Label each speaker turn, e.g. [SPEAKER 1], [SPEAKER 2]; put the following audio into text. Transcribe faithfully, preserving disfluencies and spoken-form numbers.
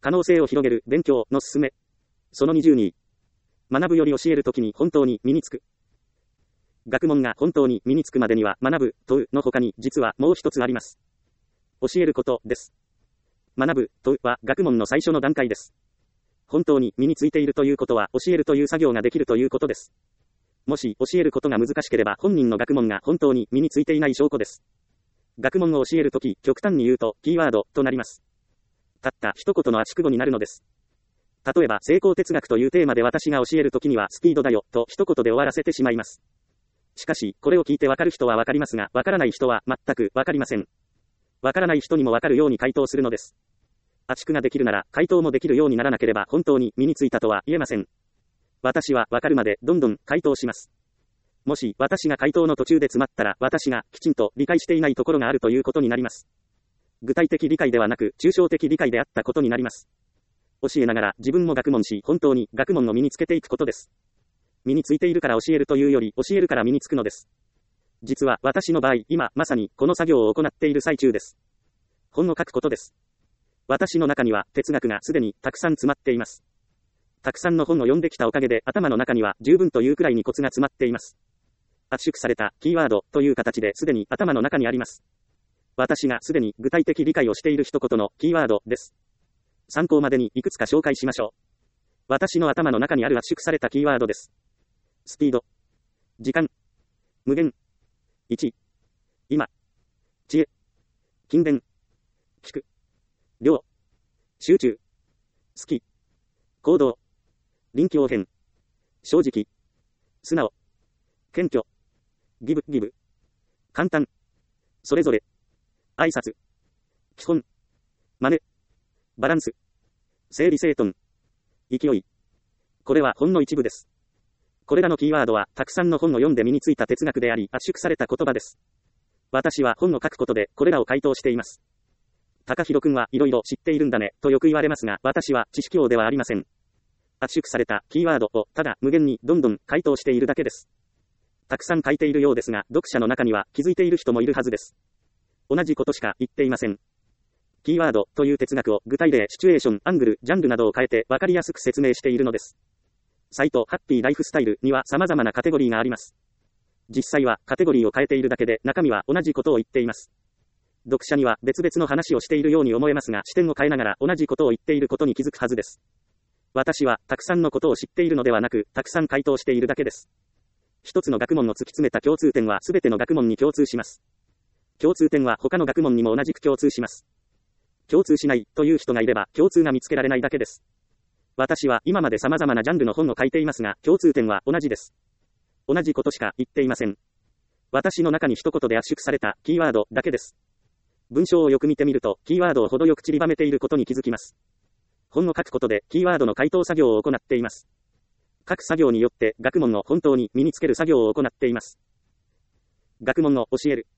[SPEAKER 1] 可能性を広げる勉強の勧め。そのにじゅうに。学ぶより教えるときに本当に身につく。学問が本当に身につくまでには学ぶ、問うの他に実はもう一つあります。教えることです。学ぶ、問うは学問の最初の段階です。本当に身についているということは教えるという作業ができるということです。もし教えることが難しければ本人の学問が本当に身についていない証拠です。学問を教えるとき、極端に言うとキーワードとなります。たった一言の圧縮語になるのです。例えば成功哲学というテーマで私が教えるときにはスピードだよと一言で終わらせてしまいます。しかし、これを聞いてわかる人はわかりますが、わからない人は全くわかりません。わからない人にもわかるように回答するのです。圧縮ができるなら、回答もできるようにならなければ本当に身についたとは言えません。私はわかるまでどんどん回答します。もし私が回答の途中で詰まったら、私がきちんと理解していないところがあるということになります。具体的理解ではなく、抽象的理解であったことになります。教えながら自分も学問し、本当に学問を身につけていくことです。身についているから教えるというより、教えるから身につくのです。実は私の場合、今まさにこの作業を行っている最中です。本を書くことです。私の中には哲学がすでにたくさん詰まっています。たくさんの本を読んできたおかげで頭の中には十分というくらいにコツが詰まっています。圧縮されたキーワードという形ですでに頭の中にあります。私がすでに具体的理解をしている一言のキーワードです。参考までにいくつか紹介しましょう。私の頭の中にある圧縮されたキーワードです。スピード、時間、無限、いち、今、知恵、勤勉、聞く、量、集中、好き、行動、臨機応変、正直、素直、謙虚、ギブ、ギブ、簡単、それぞれ、挨拶、基本、真似、バランス、整理整頓、勢い。これはほんの一部です。これらのキーワードはたくさんの本を読んで身についた哲学であり、圧縮された言葉です。私は本を書くことでこれらを回答しています。高弘くんはいろいろ知っているんだねとよく言われますが、私は知識王ではありません。圧縮されたキーワードをただ無限にどんどん回答しているだけです。たくさん書いているようですが、読者の中には気づいている人もいるはずです。同じことしか言っていません。キーワードという哲学を具体例、シチュエーション、アングル、ジャンルなどを変えて分かりやすく説明しているのです。サイト、ハッピーライフスタイルには様々なカテゴリーがあります。実際はカテゴリーを変えているだけで中身は同じことを言っています。読者には別々の話をしているように思えますが、視点を変えながら同じことを言っていることに気づくはずです。私はたくさんのことを知っているのではなく、たくさん回答しているだけです。一つの学問を突き詰めた共通点はすべての学問に共通します。共通点は他の学問にも同じく共通します。共通しないという人がいれば共通が見つけられないだけです。私は今まで様々なジャンルの本を書いていますが、共通点は同じです。同じことしか言っていません。私の中に一言で圧縮されたキーワードだけです。文章をよく見てみると、キーワードを程よく散りばめていることに気づきます。本を書くことでキーワードの回答作業を行っています。書く作業によって学問を本当に身につける作業を行っています。学問を教える。